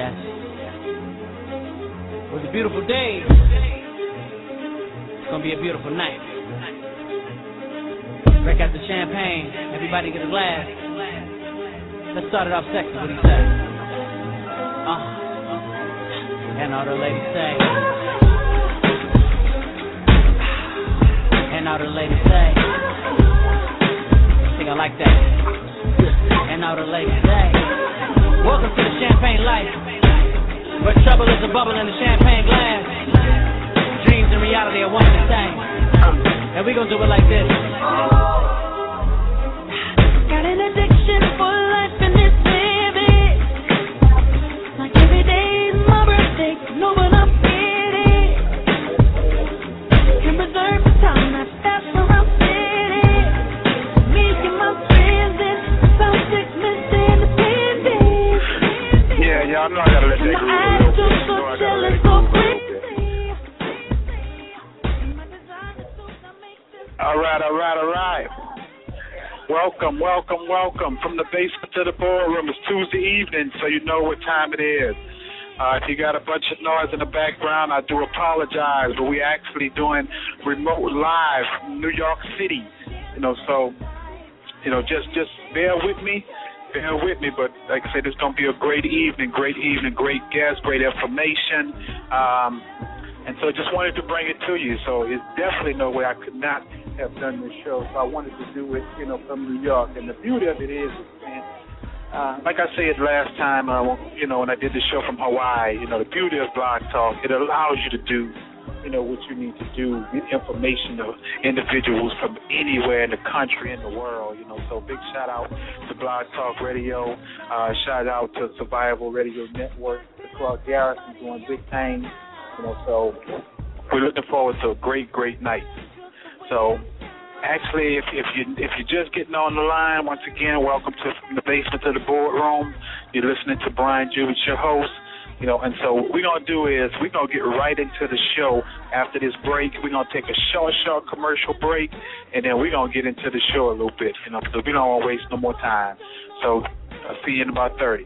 Yes. It was a beautiful day. It's gonna be a beautiful night. Break out the champagne. Everybody get a glass. Let's start it off sexy. What do you say? And all the ladies say. And all the ladies say. I think I like that. And all the ladies say. Welcome to the champagne life, where trouble is a bubble in the champagne glass. Dreams and reality are one and the same. And we gonna do it like this. Got an addiction for life and it's vivid. Like every day's my birthday, no but I'm it. Can preserve the time, that's where I'm sitting. Me and my friends in South Sickness Independence. Yeah, y'all know I gotta let that go. All right. Welcome from the basement to the boardroom. It's Tuesday evening, so you know what time it is. If you got a bunch of noise in the background, I do apologize, but we're actually doing remote live from New York City. So just bear with me. But like I said, it's going to be a great evening, great guests, great information. And so just wanted to bring it to you. So it's definitely no way I could not have done this show. So I wanted to do it, from New York. And the beauty of it is, man, like I said last time, when I did the show from Hawaii, the beauty of Blog Talk, it allows you to do, what you need to do, get information of individuals from anywhere in the country and the world, So big shout out to Blog Talk Radio, shout out to Survival Radio Network, to Clark Garrison doing big things, So we're looking forward to a great night. So actually, if you're just getting on the line, once again, welcome to From the Basement to the Boardroom. You're listening to Brian Jewett, your host. And so what we're going to do is we're going to get right into the show after this break. We're going to take a short commercial break, and then we're going to get into the show a little bit, so we don't want to waste no more time. So I'll see you in about 30.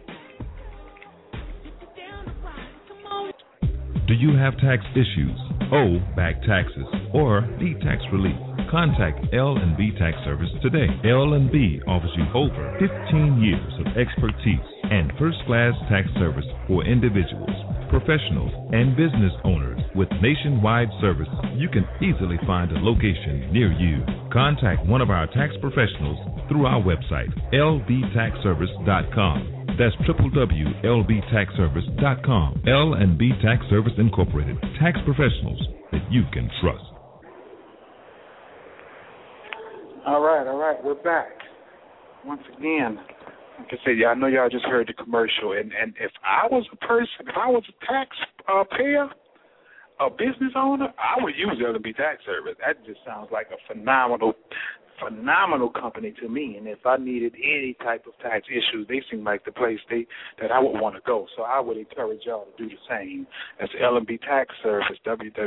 Do you have tax issues, owe back taxes, or need tax relief? Contact L&B Tax Service today. L&B offers you over 15 years of expertise and first-class tax service for individuals, professionals, and business owners with nationwide service. You can easily find a location near you. Contact one of our tax professionals through our website, lbtaxservice.com. That's www.lbtaxservice.com. L&B Tax Service Incorporated. Tax professionals that you can trust. All right. We're back. Once again, like I said, I know y'all just heard the commercial. And if I was a tax payer, a business owner, I would use L&B Tax Service. That just sounds like a phenomenal company to me. And if I needed any type of tax issues, they seem like the place that I would want to go. So I would encourage y'all to do the same. That's L&B Tax Service,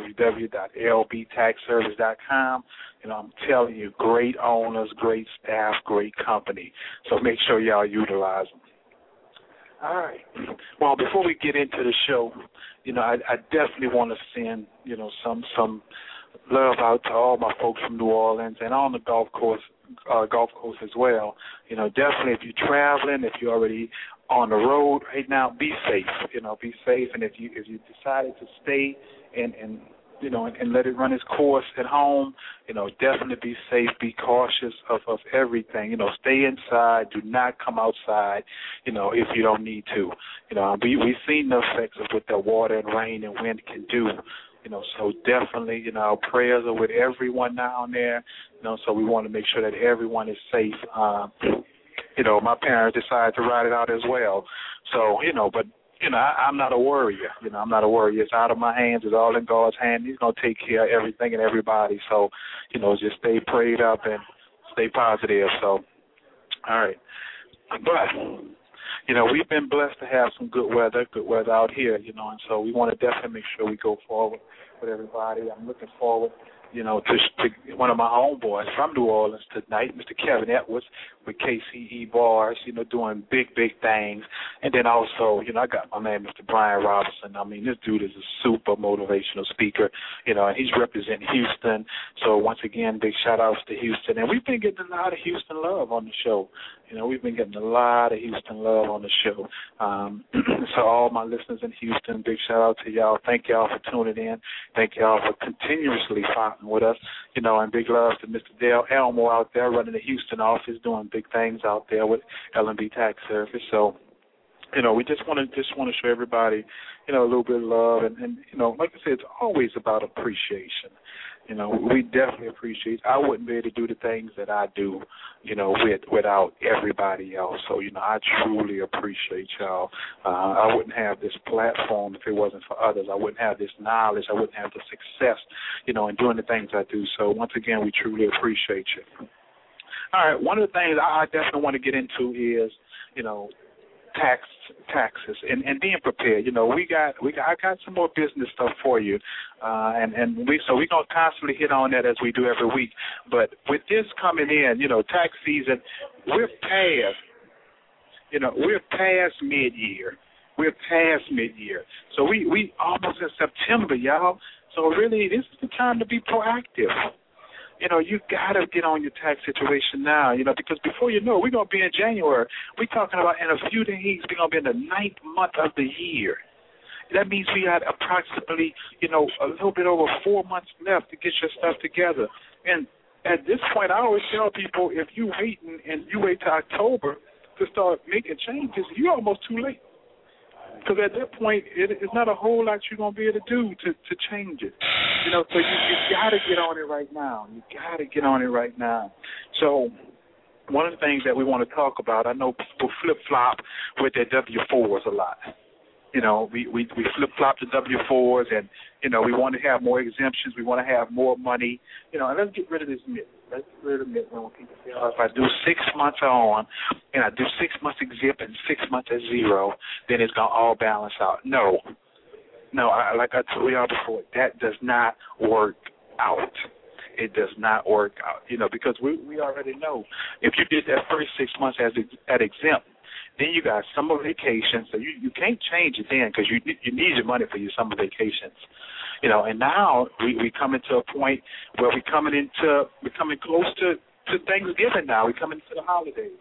www.lbtaxservice.com. I'm telling you, great owners, great staff, great company. So make sure y'all utilize them. All right. Well, before we get into the show, I definitely want to send, some love out to all my folks from New Orleans and on the Gulf Coast as well. Definitely if you're traveling, if you're already on the road right now, be safe. Be safe. And if you decided to stay and let it run its course at home, definitely be safe, be cautious of everything. Stay inside, do not come outside, if you don't need to. We've seen the effects of what the water and rain and wind can do. So definitely, our prayers are with everyone down there, so we want to make sure that everyone is safe. My parents decided to ride it out as well. So, but I'm not a worrier. I'm not a worrier. It's out of my hands. It's all in God's hand. He's going to take care of everything and everybody. So, just stay prayed up and stay positive. So, all right. But, we've been blessed to have some good weather out here, and so we want to definitely make sure we go forward with everybody. I'm looking forward to one of my homeboys from New Orleans tonight, Mr. Kevin Edwards with KCE Bars, doing big things. And then also, I got my man, Mr. Brian Robinson. I mean, this dude is a super motivational speaker, and he's representing Houston. So once again, big shout-outs to Houston. And we've been getting a lot of Houston love on the show. We've been getting a lot of Houston love on the show. So all my listeners in Houston, big shout-out to y'all. Thank y'all for tuning in. Thank y'all for continuously fighting with us, and big love to Mr. Dale Elmore out there running the Houston office, doing big things out there with L&B Tax Service. So, we just want to show everybody, a little bit of love, and like I said, it's always about appreciation. We definitely appreciate. I wouldn't be able to do the things that I do, without everybody else. So, I truly appreciate y'all. I wouldn't have this platform if it wasn't for others. I wouldn't have this knowledge. I wouldn't have the success, in doing the things I do. So, once again, we truly appreciate you. All right, one of the things I definitely want to get into is, taxes and being prepared. I got some more business stuff for you, and we're gonna constantly hit on that as we do every week. But with this coming in, tax season, we're past mid-year. We're past mid-year, so we almost in September, y'all. So really, this is the time to be proactive. You got to get on your tax situation now, because before you know it, we're going to be in January. We're talking about in a few days, we're going to be in the 9th month of the year. That means we got approximately, a little bit over 4 months left to get your stuff together. And at this point, I always tell people, if you wait till October to start making changes, you're almost too late. Because at that point, it's not a whole lot you're going to be able to do to change it. So you got to get on it right now. You got to get on it right now. So one of the things that we want to talk about, I know people flip-flop with their W-4s a lot. We flip-flop the W-4s, and, we want to have more exemptions. We want to have more money. And let's get rid of this myth. Let's get rid of the myth when people say, if I do 6 months on and I do 6 months exempt and 6 months at zero, then it's going to all balance out. No, like I told y'all before, that does not work out. It does not work out, because we already know if you did that first 6 months at exempt, then you got summer vacations, so you can't change it then because you need your money for your summer vacations. And now we coming to a point where we're coming close to Thanksgiving now. We're coming to the holidays.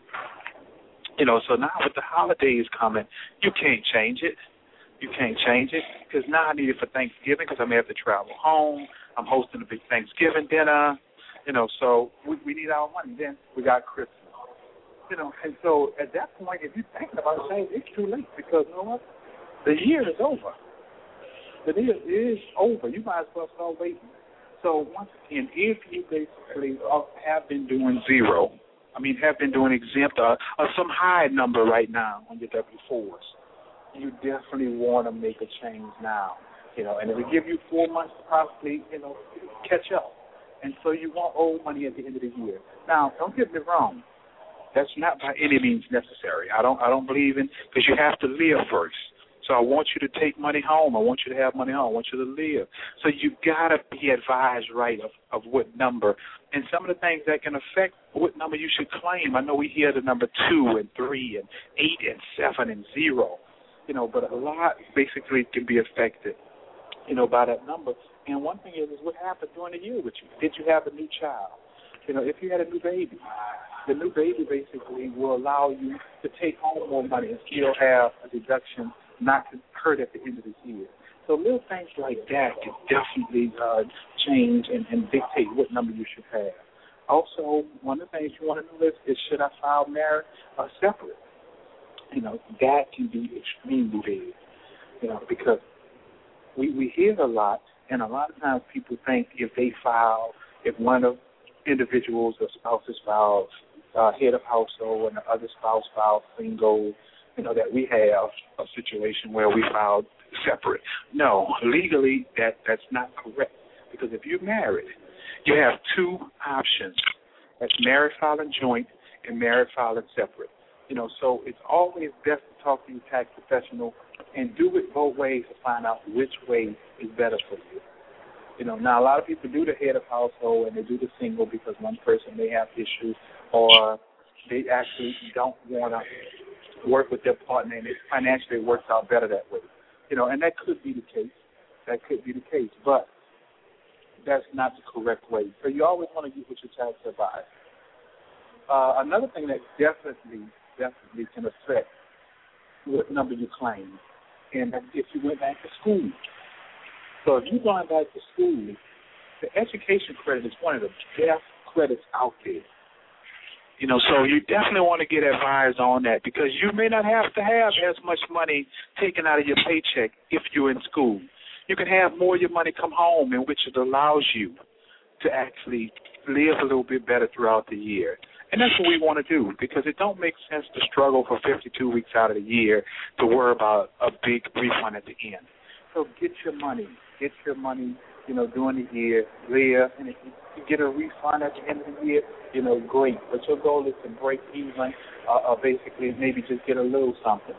So now with the holidays coming, you can't change it. You can't change it because now I need it for Thanksgiving because I may have to travel home. I'm hosting a big Thanksgiving dinner. So we need our money. Then we got Christmas. And so at that point, if you're thinking about saying it's too late because you know what? The year is over. The year is over. You might as well start waiting. So once again, if you basically have been doing zero, have been doing exempt or some high number right now on your W-4s, you definitely want to make a change now. And it will give you 4 months to possibly, catch up. And so you won't owe money at the end of the year. Now, don't get me wrong. That's not by any means necessary. I don't believe in, because you have to live first. So I want you to take money home. I want you to have money home. I want you to live. So you got to be advised right of what number. And some of the things that can affect what number you should claim. I know we hear the number 2 and 3 and 8 and 7 and 0, but a lot basically can be affected, by that number. And one thing is what happened during the year with you. Did you have a new child? If you had a new baby, the new baby basically will allow you to take home more money and still have a deduction not to hurt at the end of the year. So little things like that can definitely change and dictate what number you should have. Also, one of the things you want to know is should I file married or separate? That can be extremely big, because we hear it a lot, and a lot of times people think if one of individuals or spouses files head of household and the other spouse files single, that we have a situation where we filed separate. No, legally that's not correct, because if you're married, you have 2 options. That's married filing joint and married filing separate. So it's always best to talk to your tax professional and do it both ways to find out which way is better for you. Now a lot of people do the head of household and they do the single because one person may have issues or they actually don't want to work with their partner and it financially works out better that way. And that could be the case. But that's not the correct way. So you always want to get with your tax advisor. Another thing that definitely can affect what number you claim, and that's if you went back to school. So if you're going back to school, the education credit is one of the best credits out there. So you definitely want to get advised on that because you may not have to have as much money taken out of your paycheck if you're in school. You can have more of your money come home, in which it allows you to actually live a little bit better throughout the year. And that's what we want to do because it don't make sense to struggle for 52 weeks out of the year to worry about a big refund at the end. So get your money, during the year, live, and if you get a refund at the end of the year, great. But your goal is to break even or basically maybe just get a little something.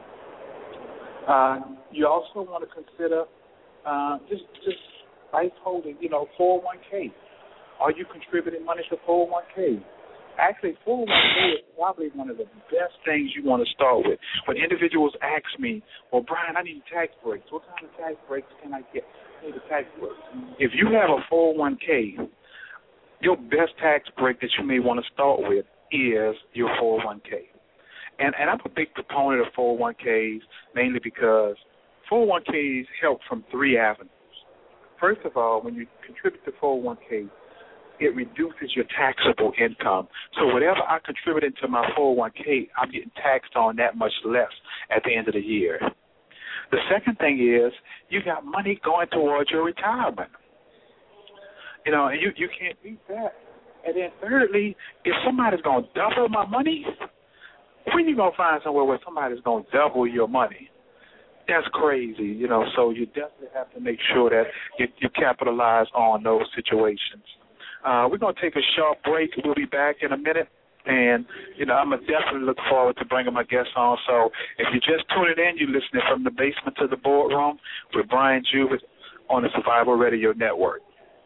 You also want to consider just life holding, 401k. Are you contributing money to 401k? Actually, 401k is probably one of the best things you want to start with. When individuals ask me, well, Brian, I need tax breaks. What kind of tax breaks can I get? I need a tax break. If you have a 401k, your best tax break that you may want to start with is your 401k. And I'm a big proponent of 401ks, mainly because 401ks help from three avenues. First of all, when you contribute to 401k, it reduces your taxable income. So whatever I contribute into my 401k, I'm getting taxed on that much less at the end of the year. The second thing is you got money going towards your retirement. And you can't beat that. And then thirdly, if somebody's going to double my money, when you going to find somewhere where somebody's going to double your money? That's crazy, so you definitely have to make sure that you capitalize on those situations. We're going to take a short break. We'll be back in a minute. And, I'm going to definitely look forward to bringing my guests on. So if you're just tuning in, you're listening from the basement to the boardroom with Brian Jubert on the Survival Radio Network.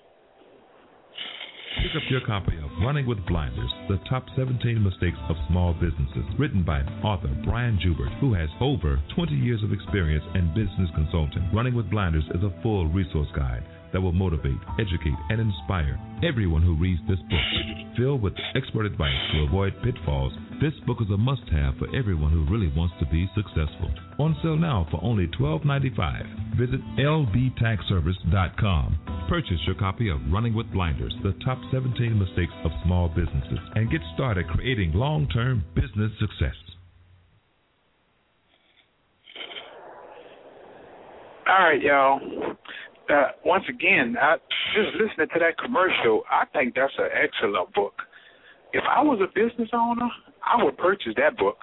Pick up your copy of Running with Blinders, The Top 17 Mistakes of Small Businesses, written by author Brian Jubert, who has over 20 years of experience in business consulting. Running with Blinders is a full resource guide that will motivate, educate, and inspire everyone who reads this book. Filled with expert advice to avoid pitfalls, this book is a must-have for everyone who really wants to be successful. On sale now for only $12.95. Visit lbtaxservice.com. Purchase your copy of Running with Blinders, The Top 17 Mistakes of Small Businesses, and get started creating long-term business success. All right, y'all. Once again, just listening to that commercial, I think that's an excellent book. If I was a business owner, I would purchase that book.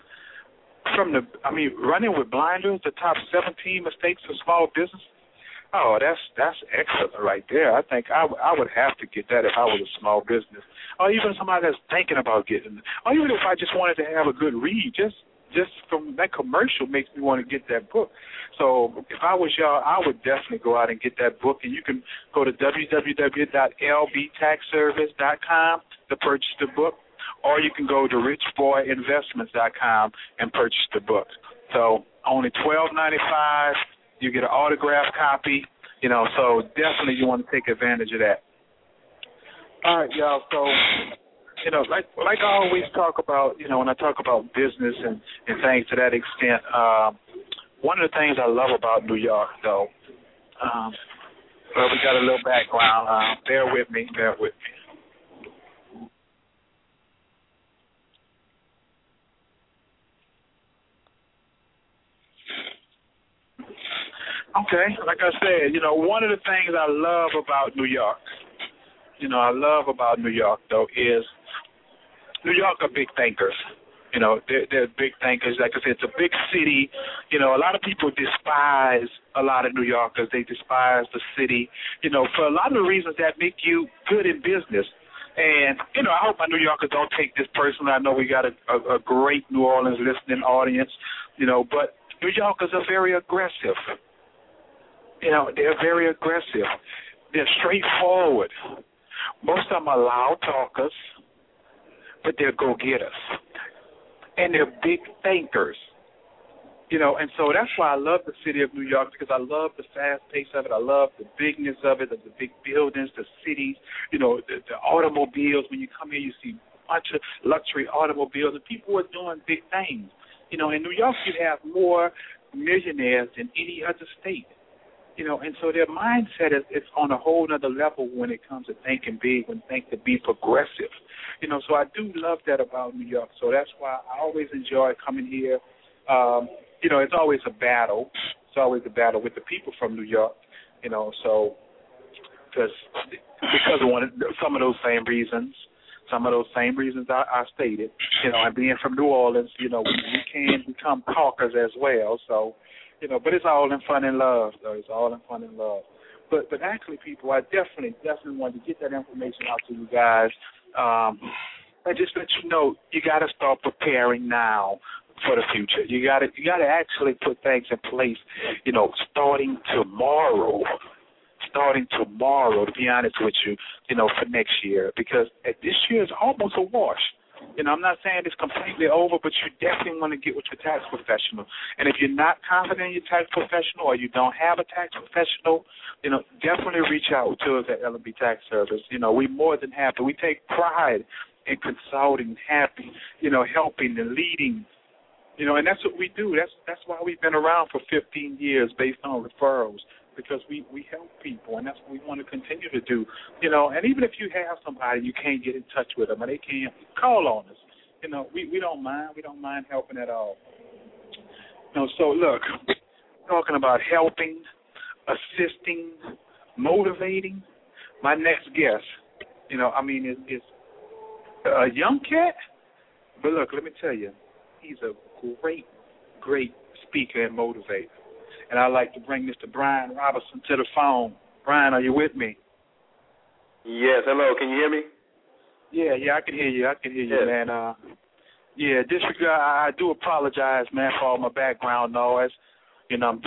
Running with Blinders, The Top 17 Mistakes of Small Business. Oh, that's excellent right there. I think I would have to get that if I was a small business, or even somebody that's thinking about getting it, or even if I just wanted to have a good read. Just from that commercial makes me want to get that book. So if I was y'all, I would definitely go out and get that book. And you can go to www.lbtaxservice.com to purchase the book, or you can go to richboyinvestments.com and purchase the book. So only $12.95. You get an autographed copy, so definitely you want to take advantage of that. All right, y'all, so, like I always talk about, when I talk about business and things to that extent, one of the things I love about New York, though, we got a little background. Bear with me. Okay, like I said, one of the things I love about New York, is New York are big thinkers. They're big thinkers. Like I said, it's a big city. A lot of people despise a lot of New Yorkers. They despise the city, for a lot of the reasons that make you good in business. And, I hope my New Yorkers don't take this personally. I know we got a great New Orleans listening audience, but New Yorkers are very aggressive. They're very aggressive. They're straightforward. Most of them are loud talkers, but they're go-getters. And they're big thinkers. You know, and so that's why I love the city of New York, because I love the fast pace of it. I love the bigness of it, the big buildings, the cities, you know, the automobiles. When you come here, you see a bunch of luxury automobiles, and people are doing big things. You know, in New York, you have more millionaires than any other state. You know, and so their mindset is on a whole other level when it comes to thinking big, when think to be progressive. You know, so I do love that about New York. So that's why I always enjoy coming here. You know, it's always a battle. It's always a battle with the people from New York, you know, so because of some of those same reasons I stated, you know, and being from New Orleans, you know, we can become talkers as well, so, you know, but it's all in fun and love, though. It's all in fun and love. But actually, people, I definitely wanted to get that information out to you guys, and just let you know, you got to start preparing now for the future. You got to actually put things in place, you know, starting tomorrow, to be honest with you, you know, for next year, because this year is almost a wash. You know, I'm not saying it's completely over, but you definitely want to get with your tax professional. And if you're not confident in your tax professional, or you don't have a tax professional, you know, definitely reach out to us at L&B Tax Service. You know, we're more than happy. We take pride in consulting, you know, helping and leading. You know, and that's what we do. That's why we've been around for 15 years based on referrals, because we help people, and that's what we want to continue to do. You know, and even if you have somebody you can't get in touch with them, and they can't, call on us. You know, we don't mind. We don't mind helping at all. You know, so look, talking about helping, assisting, motivating. My next guest, you know, I mean, is a young cat, but look, let me tell you, he's a great speaker and motivator. And I'd like to bring Mr. Brian Robertson to the phone. Brian, are you with me? Yes, hello. Can you hear me? Yeah, I can hear you. Man. Disregard. I do apologize, man, for all my background noise. You know, I'm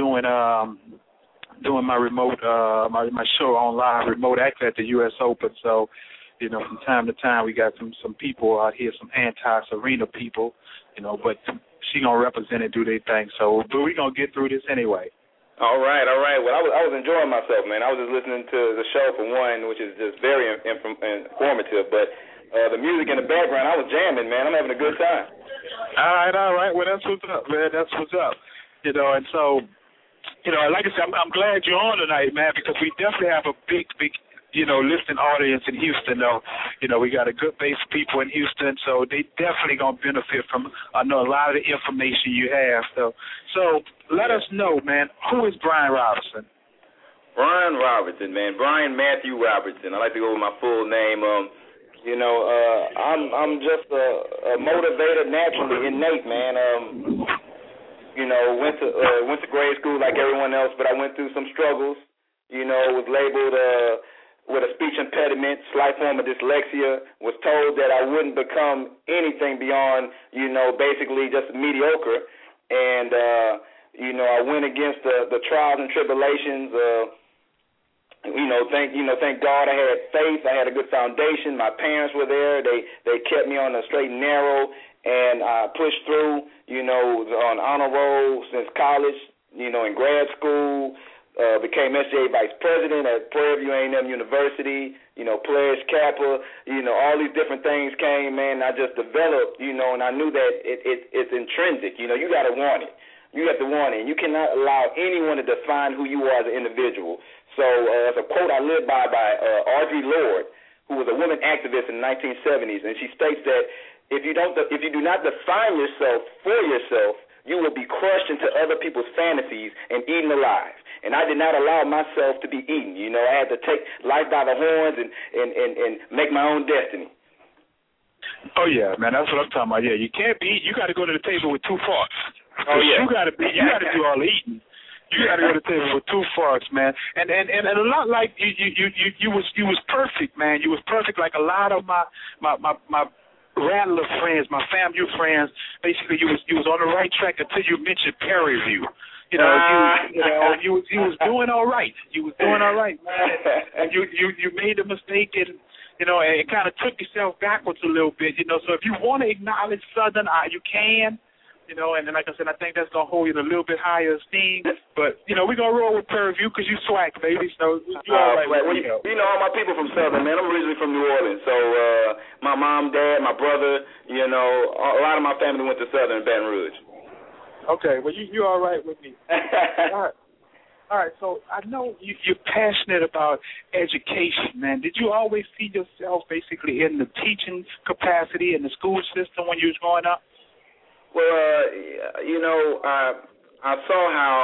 doing my remote, my show on live remote access at the U.S. Open. So, you know, from time to time we got some people out here, some anti-Serena people, you know, but she gonna represent and do their thing. So, but we gonna get through this anyway. All right. Well, I was enjoying myself, man. I was just listening to the show for one, which is just very informative. But the music in the background, I was jamming, man. I'm having a good time. All right. Well, that's what's up, man. That's what's up. You know, and so, you know, like I said, I'm glad you're on tonight, man, because we definitely have a big, you know, listening audience in Houston, though. You know, we got a good base of people in Houston, so they definitely going to benefit from, I know, a lot of the information you have. So let us know, man, who is Brian Robertson? Brian Robertson, man. Brian Matthew Robertson. I like to go with my full name. You know, I'm just a motivator naturally, innate, man. You know, went to grade school like everyone else, but I went through some struggles. You know, was labeled with a speech impediment, slight form of dyslexia, was told that I wouldn't become anything beyond, you know, basically just mediocre. And, you know, I went against the trials and tribulations. Thank God I had faith. I had a good foundation. My parents were there. They kept me on the straight and narrow, and I pushed through, you know, on honor roll since college, you know, in grad school. Became SJ Vice President at Prairie View A&M University, you know, Pledge Kappa, you know, all these different things came, man. I just developed, you know, and I knew that it's intrinsic. You know, you got to want it. You have to want it. And you cannot allow anyone to define who you are as an individual. So it's a quote I live by Audre Lorde, who was a woman activist in the 1970s, and she states that if you do not define yourself for yourself, you will be crushed into other people's fantasies and eaten alive. And I did not allow myself to be eaten. You know, I had to take life by the horns and make my own destiny. Oh, yeah, man, that's what I'm talking about. Yeah, you can't be eaten. You got to go to the table with 2 forks. Oh, yeah. You got to do all the eating. You got to go to the table with 2 forks, man. And a lot like you was perfect, man. You was perfect like a lot of my rattler friends, my FAMU friends, basically you was on the right track until you mentioned Prairie View. You was doing all right. You was doing all right, man. And you made a mistake, and and it kind of took yourself backwards a little bit. So if you want to acknowledge Southern, you can. And like I said, I think that's gonna hold you in a little bit higher esteem. But we're gonna roll with Prairie View because you swag, baby. So you all right. All my people from Southern, man. I'm originally from New Orleans, so my mom, dad, my brother, a lot of my family went to Southern Baton Rouge. Okay, well you all right with me. All right. So I know you're passionate about education, man. Did you always see yourself basically in the teaching capacity in the school system when you was growing up? Well, I saw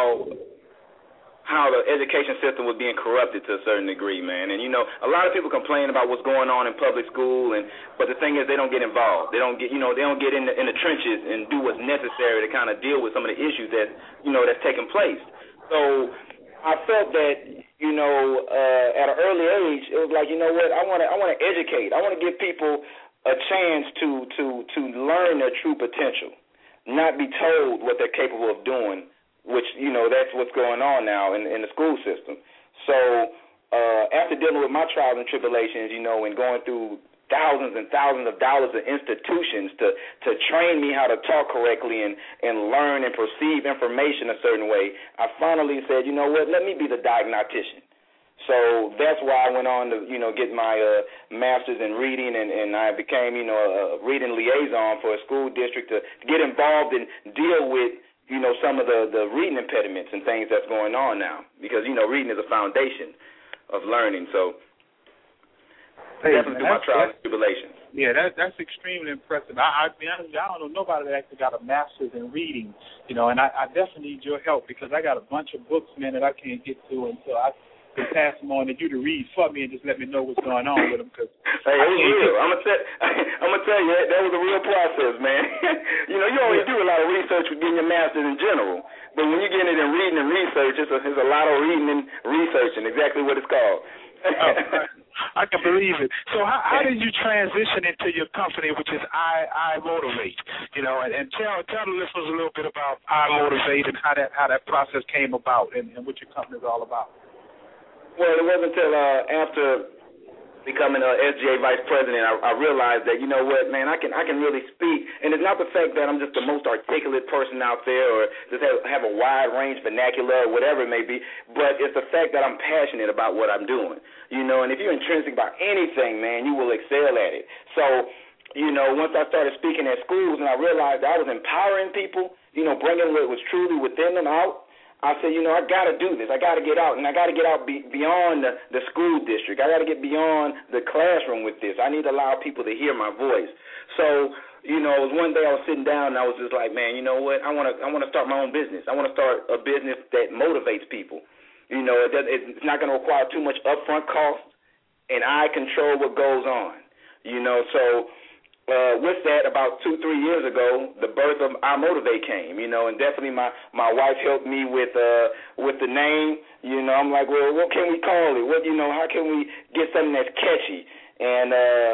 how the education system was being corrupted to a certain degree, man. And a lot of people complain about what's going on in public school, but the thing is, they don't get involved. They don't get, they don't get in the trenches and do what's necessary to kind of deal with some of the issues that that's taking place. So I felt that at an early age, it was like, I want to educate. I want to give people a chance to learn their true potential. Not be told what they're capable of doing, which, that's what's going on now in the school system. So after dealing with my trials and tribulations, and going through thousands and thousands of dollars of institutions to train me how to talk correctly and learn and perceive information a certain way, I finally said, let me be the diagnostician. So that's why I went on to, get my master's in reading, and I became, a reading liaison for a school district to get involved and deal with, some of the reading impediments and things that's going on now, because, reading is a foundation of learning. So definitely through my trials and tribulations. Yeah, that's extremely impressive. I'll be honest, I don't know nobody that actually got a master's in reading, and I definitely need your help because I got a bunch of books, man, that I can't get to until I can pass them on to you to read for me and just let me know what's going on with them. Cause hey, it was real. I'm gonna tell you that was a real process, man. You always do a lot of research with getting your master's in general, but when you get it in reading and research, it's a lot of reading and researching. Exactly what it's called. I can believe it. So how did you transition into your company, which is I Motivate? And tell the listeners a little bit about I Motivate and how that process came about and what your company is all about. Well, it wasn't until after becoming SGA vice president, I realized that, what, man, I can really speak. And it's not the fact that I'm just the most articulate person out there or just have a wide range vernacular or whatever it may be, but it's the fact that I'm passionate about what I'm doing. And if you're intrinsic about anything, man, you will excel at it. So, once I started speaking at schools and I realized I was empowering people, bringing what was truly within them out, I said, I got to do this. I got to get out, and I got to get out beyond the school district. I got to get beyond the classroom with this. I need to allow people to hear my voice. So, it was one day I was sitting down, and I was just like, man, you know what? I want to start my own business. I want to start a business that motivates people. It's not going to require too much upfront cost, and I control what goes on. So with that, about 2-3 years ago, the birth of I Motivate came, and definitely my wife helped me with the name. I'm like, well, what can we call it? How can we get something that's catchy? And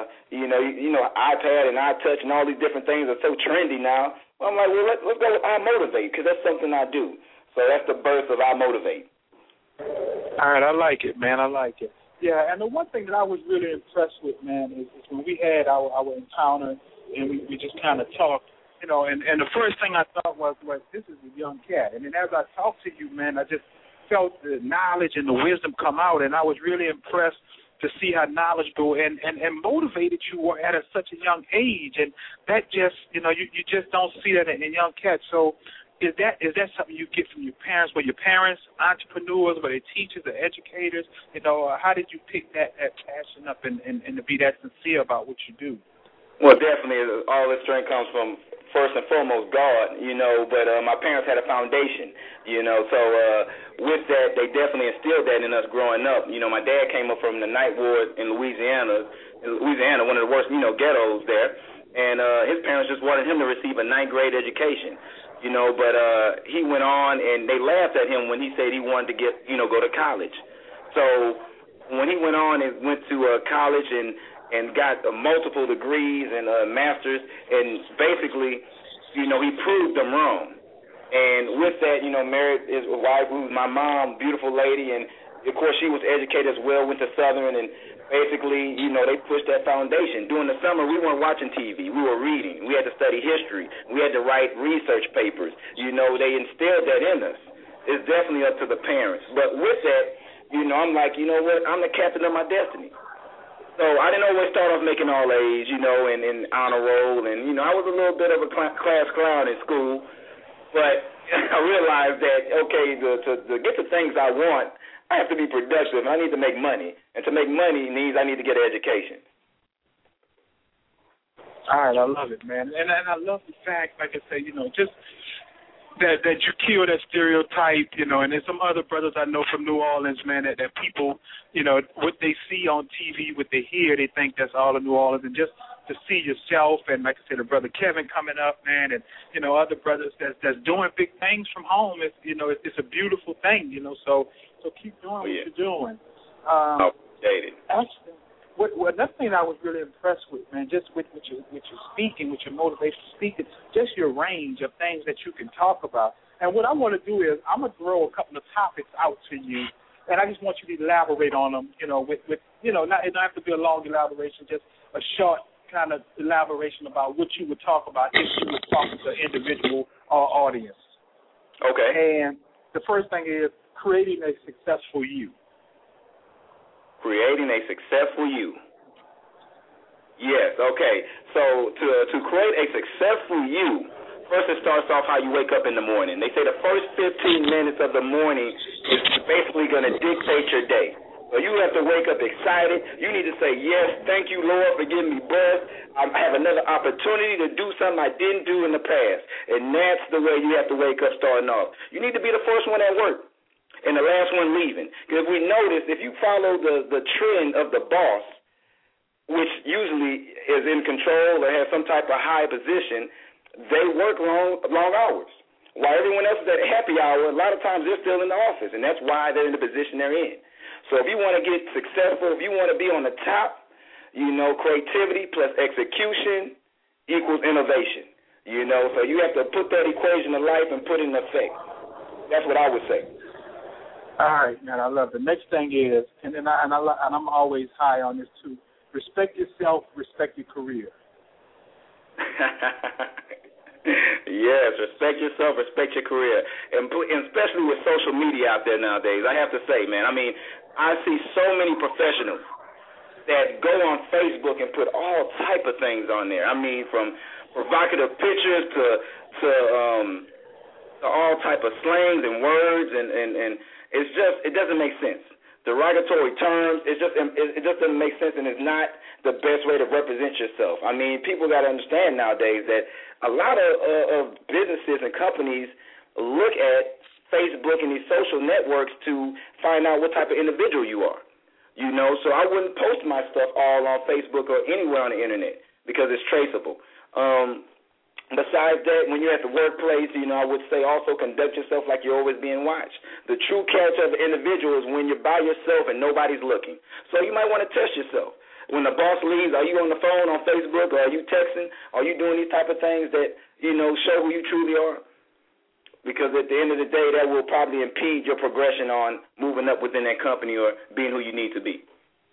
iPad and iTouch and all these different things are so trendy now. I'm like, well, let's go with I Motivate because that's something I do. So that's the birth of I Motivate. All right, I like it, man. I like it. Yeah, and the one thing that I was really impressed with, man, is when we had our encounter and we just kind of talked, and the first thing I thought was this is a young cat. And then as I talked to you, man, I just felt the knowledge and the wisdom come out, and I was really impressed to see how knowledgeable and motivated you were at such a young age. And that just, you just don't see that in young cats. So is that something you get from your parents? Were your parents entrepreneurs? Were they teachers or educators? How did you pick that passion up and to be that sincere about what you do? Well, definitely, all this strength comes from, first and foremost, God, but my parents had a foundation, so with that, they definitely instilled that in us growing up. My dad came up from the Ninth Ward in Louisiana, one of the worst, ghettos there, and his parents just wanted him to receive a 9th grade education. But he went on, and they laughed at him when he said he wanted to go to college. So when he went on and went to college and and got multiple degrees and masters, and basically, you know, he proved them wrong. And with that, you know, married his wife, who's my mom, beautiful lady, and of course she was educated as well, went to Southern, and basically, you know, they pushed that foundation. During the summer, we weren't watching TV. We were reading. We had to study history. We had to write research papers. You know, they instilled that in us. It's definitely up to the parents. But with that, you know, I'm like, you know what, I'm the captain of my destiny. So I didn't always start off making all A's, you know, and honor roll, and, you know, I was a little bit of a class clown in school, but I realized that, okay, to get the things I want, I have to be productive. I need to make money, and to make money means I need to get an education. All right, I love it, man, and I love the fact, like I say, you know, just that you kill that stereotype, you know, and there's some other brothers I know from New Orleans, man, that people, you know, what they see on TV, what they hear, they think that's all of New Orleans, and just to see yourself, and like I said, the brother Kevin coming up, man, and, you know, other brothers that's doing big things from home, is, you know, it's a beautiful thing, you know, so keep doing what you're doing. Actually, another thing I was really impressed with, man, just with your speaking, with your motivational speaking, just your range of things that you can talk about. And what I want to do is I'm going to throw a couple of topics out to you, and I just want you to elaborate on them, you know, with you know, it don't have to be a long elaboration, just a short kind of elaboration about what you would talk about if you were talking to an individual audience. Okay. And the first thing is creating a successful you. Creating a successful you. Yes, okay. So to create a successful you, first it starts off how you wake up in the morning. They say the first 15 minutes of the morning is basically going to dictate your day. So you have to wake up excited. You need to say, yes, thank you, Lord, for giving me breath. I have another opportunity to do something I didn't do in the past. And that's the way you have to wake up starting off. You need to be the first one at work and the last one leaving. Because we notice if you follow the trend of the boss, which usually is in control or has some type of high position, they work long hours. While everyone else is at happy hour, a lot of times they're still in the office, and that's why they're in the position they're in. So if you want to get successful, if you want to be on the top, you know, creativity plus execution equals innovation. You know, so you have to put that equation of life and put it in effect. That's what I would say. All right, man, I love it. The next thing is, and I'm always high on this too, respect yourself, respect your career. Yes, respect yourself, respect your career, and especially with social media out there nowadays, I have to say, man, I mean, I see so many professionals that go on Facebook and put all type of things on there. I mean, from provocative pictures to all type of slangs and words, and it's just, it doesn't make sense. Derogatory terms, it just doesn't make sense, and it's not the best way to represent yourself. I mean, people got to understand nowadays that a lot of businesses and companies look at Facebook and these social networks to find out what type of individual you are. You know, so I wouldn't post my stuff all on Facebook or anywhere on the internet because it's traceable. Besides that, when you're at the workplace, you know, I would say also conduct yourself like you're always being watched. The true character of an individual is when you're by yourself and nobody's looking. So you might want to test yourself. When the boss leaves, are you on the phone on Facebook, or are you texting? Are you doing these type of things that, you know, show who you truly are? Because at the end of the day, that will probably impede your progression on moving up within that company or being who you need to be.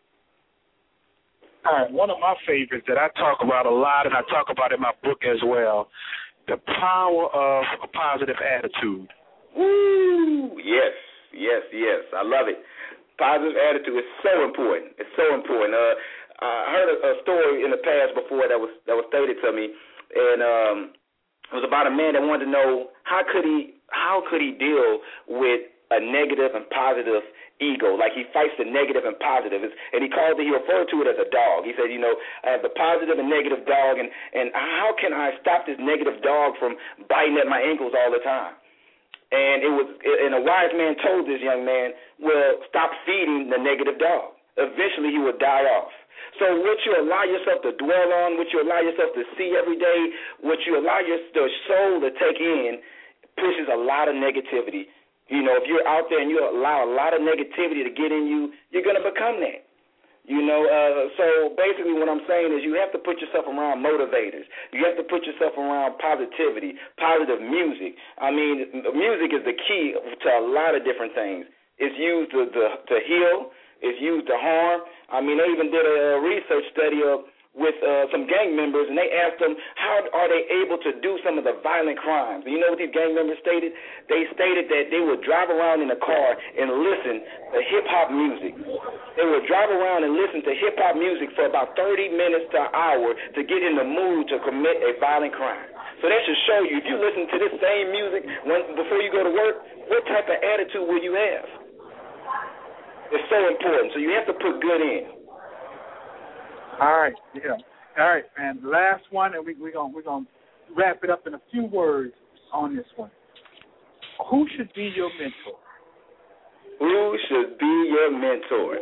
All right, one of my favorites that I talk about a lot, and I talk about in my book as well, the power of a positive attitude. Woo! Yes. I love it. Positive attitude is so important. It's so important. I heard a story in the past before that was stated to me, and it was about a man that wanted to know how could he deal with a negative and positive ego, like he fights the negative and positive, and he referred to it as a dog. He said, you know, I have the positive and negative dog, and how can I stop this negative dog from biting at my ankles all the time? And a wise man told this young man, well, stop feeding the negative dog. Eventually he will die off. So what you allow yourself to dwell on, what you allow yourself to see every day, what you allow your soul to take in, pushes a lot of negativity. You know, if you're out there and you allow a lot of negativity to get in you, you're going to become that. So basically what I'm saying is you have to put yourself around motivators. You have to put yourself around positivity, positive music. I mean, music is the key to a lot of different things. It's used to heal. It's used to harm. I mean, they even did a research study with some gang members, and they asked them how are they able to do some of the violent crimes. And you know what these gang members stated? They stated that they would drive around in a car and listen to hip-hop music. They would drive around and listen to hip-hop music for about 30 minutes to an hour to get in the mood to commit a violent crime. So that should show you, if you listen to this same music before you go to work, what type of attitude will you have? It's so important. So you have to put good in. All right, yeah. All right, man. The last one, and we're gonna wrap it up in a few words on this one. Who should be your mentor? Who should be your mentor?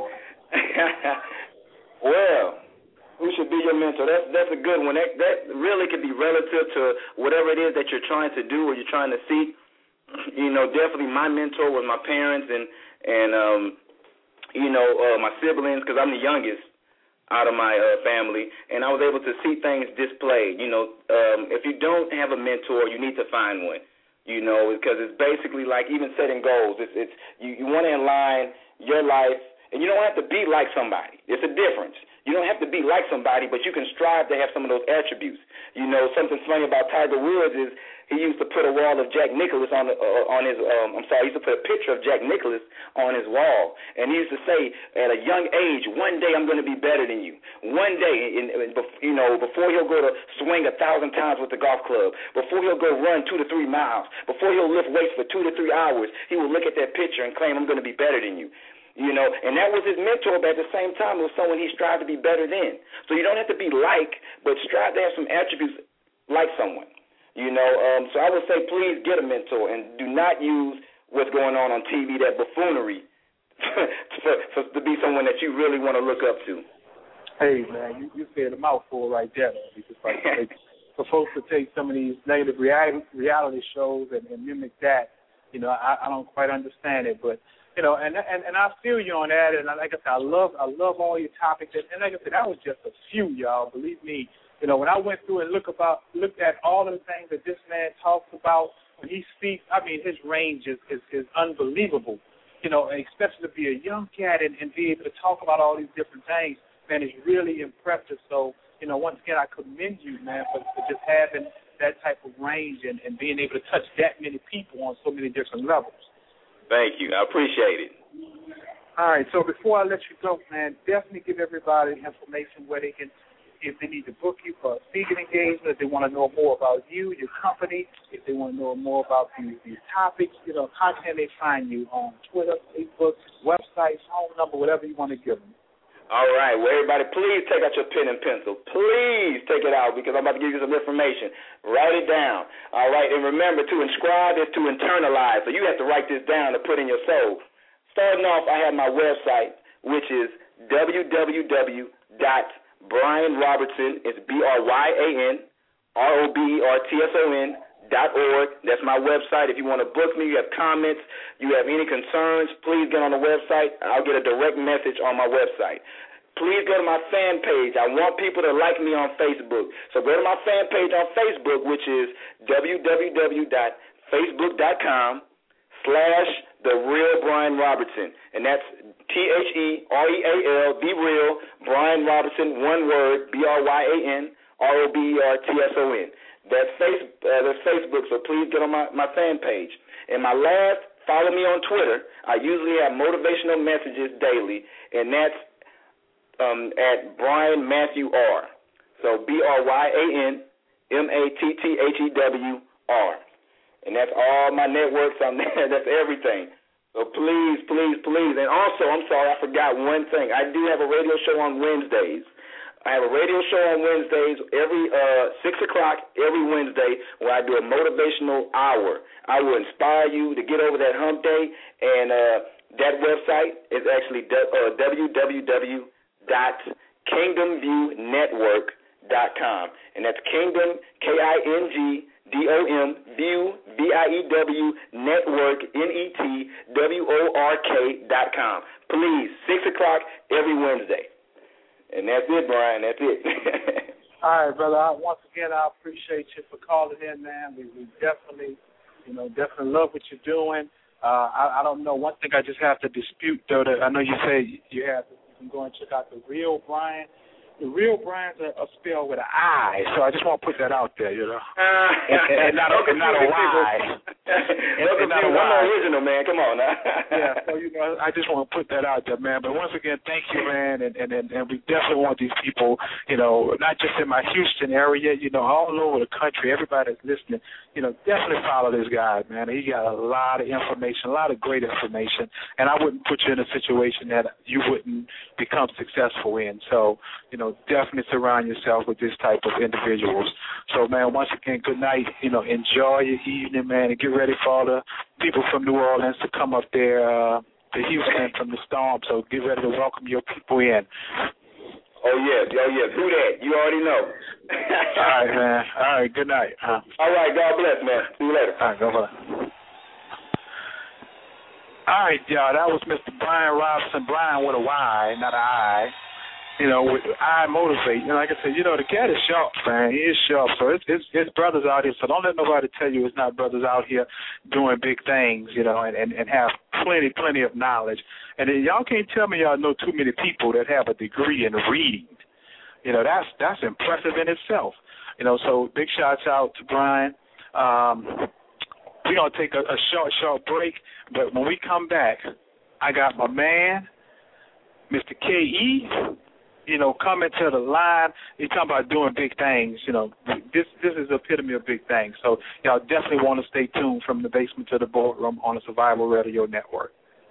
Well, who should be your mentor? That's a good one. That really could be relative to whatever it is that you're trying to do or you're trying to seek. Definitely my mentor was my parents and my siblings, because I'm the youngest out of my family, and I was able to see things displayed. If you don't have a mentor, you need to find one. Because it's basically like even setting goals. It's you want to align your life, and you don't have to be like somebody. It's a difference. You don't have to be like somebody, but you can strive to have some of those attributes. Something funny about Tiger Woods is he used to put a wall of Jack Nicklaus he used to put a picture of Jack Nicklaus on his wall. And he used to say, at a young age, one day I'm going to be better than you. One day, before he'll go to swing 1,000 times with the golf club, before he'll go run 2 to 3 miles, before he'll lift weights for 2 to 3 hours, he will look at that picture and claim, I'm going to be better than you. And that was his mentor, but at the same time, it was someone he strived to be better than. So you don't have to be like, but strive to have some attributes like someone. So I would say please get a mentor and do not use what's going on TV, that buffoonery, to be someone that you really want to look up to. Hey, man, you said a mouthful right there. For folks to take some of these negative reality shows and mimic that, I don't quite understand it, but and I feel you on that, and like I said, I love all your topics, and like I said, that was just a few, y'all. Believe me, when I went through and looked at all of the things that this man talks about when he speaks, I mean, his range is unbelievable. Especially to be a young cat and be able to talk about all these different things, man, is really impressive. So, once again, I commend you, man, for just having that type of range and being able to touch that many people on so many different levels. Thank you. I appreciate it. All right, so before I let you go, man, definitely give everybody information where they can, if they need to book you for a speaking engagement, if they want to know more about you, your company, if they want to know more about these topics, how can they find you on Twitter, Facebook, website, phone number, whatever you want to give them. All right. Well, everybody, please take out your pen and pencil. Please take it out because I'm about to give you some information. Write it down. All right. And remember, to inscribe is to internalize. So you have to write this down to put in your soul. Starting off, I have my website, which is www.BryanRobertson. It's BryanRobertson.org. That's my website. If you want to book me, you have comments, you have any concerns, please get on the website. I'll get a direct message on my website. Please go to my fan page. I want people to like me on Facebook. So go to my fan page on Facebook, which is www.facebook.com/TheRealBryanRobertson. And that's TheReal, The Real, Bryan Robertson, one word, BryanRobertson. That's Facebook, so please get on my fan page. And my last, follow me on Twitter. I usually have motivational messages daily, and that's at Bryan Matthew R. So BryanMatthewer. And that's all my networks on there. That's everything. So please, please, please. And also, I'm sorry, I forgot one thing. I do have a radio show on Wednesdays. I have a radio show on Wednesdays, every 6 o'clock every Wednesday, where I do a motivational hour. I will inspire you to get over that hump day, and that website is actually www.kingdomviewnetwork.com, and that's Kingdom, KINGDOM, View, VIEW, Network, NETWORK.com. Please, 6 o'clock every Wednesday. And that's it, Brian. That's it. All right, brother. Once again, I appreciate you for calling in, man. We definitely love what you're doing. I don't know. One thing I just have to dispute, though, that I know you say you can go and check out the real Brian. The real Brian's are spelled with an I, so I just want to put that out there, and not a Y. And not a Y. I'm original, man. Come on now. Yeah, so I just want to put that out there, man. But once again, thank you, man, and we definitely want these people, not just in my Houston area, all over the country. Everybody that's listening, definitely follow this guy, man. He got a lot of information, a lot of great information, and I wouldn't put you in a situation that you wouldn't become successful in. So, definitely surround yourself with this type of individuals. So, man, once again, good night. Enjoy your evening, man, and get ready for all the people from New Orleans to come up there to Houston from the storm. So get ready to welcome your people in. Oh, yeah. Do that. You already know. All right, man. All right, good night. All right, God bless, man. See you later. All right, go ahead. All right, y'all, that was Mr. Brian Robinson. Brian with a Y, not an I. With I Motivate. Like I said, the cat is sharp, man. He is sharp. So it's brothers out here. So don't let nobody tell you it's not brothers out here doing big things, and have plenty of knowledge. And y'all can't tell me y'all know too many people that have a degree in reading. That's impressive in itself. So big shouts out to Brian. We're going to take a short break. But when we come back, I got my man, Mr. K.E., coming to the line. He's talking about doing big things. This is the epitome of big things. So y'all definitely want to stay tuned from the basement to the boardroom on the Survival Radio Network.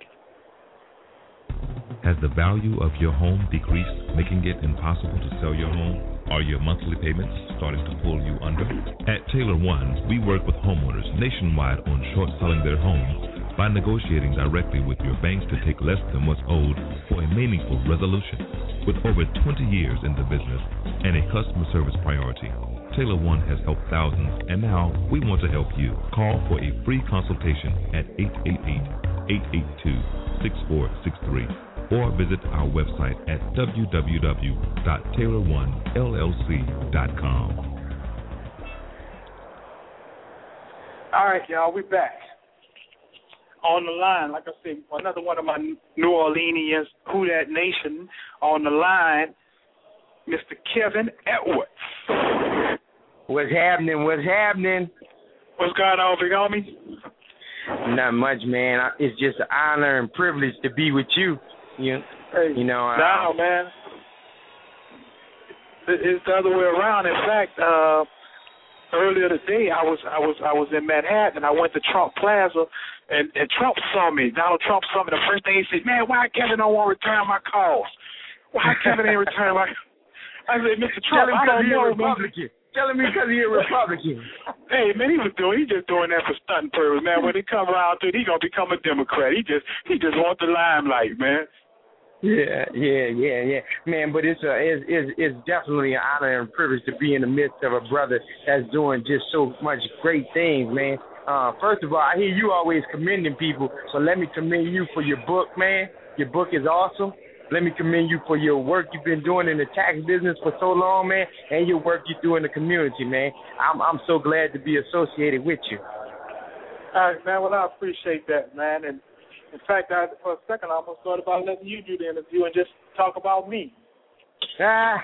Has the value of your home decreased, making it impossible to sell your home? Are your monthly payments starting to pull you under? At Taylor One, we work with homeowners nationwide on short selling their homes by negotiating directly with your banks to take less than what's owed for a meaningful resolution. With over 20 years in the business and a customer service priority, Taylor One has helped thousands, and now we want to help you. Call for a free consultation at 888-882-6463 or visit our website at www.taylor1llc.com. All right, y'all, we're back. On the line, like I said, another one of my New Orleanians, Who Dat Nation, on the line, Mr. Kevin Edwards. What's happening? What's going on, big homie? Not much, man. It's just an honor and privilege to be with you. Man. It's the other way around. In fact, earlier today, I was in Manhattan. I went to Trump Plaza, and Trump saw me. Donald Trump saw me. The first thing he said, "Man, why Kevin don't want to return my calls? Why Kevin ain't return my?" I said, "Mr. Trump, I don't know, Republican. Telling me because he's a Republican." Hey, man, he just doing that for stunting purpose, man. When he come around to it, he gonna become a Democrat. He just wants the limelight, man. Yeah, man. But it's definitely an honor and privilege to be in the midst of a brother that's doing just so much great things, man. First of all, I hear you always commending people, so let me commend you for your book, man. Your book is awesome. Let me commend you for your work you've been doing in the tax business for so long, man, and your work you do in the community, man. I'm so glad to be associated with you. All right, man. Well, I appreciate that, man. And in fact, for a second, I almost thought about letting you do the interview and just talk about me. Nah,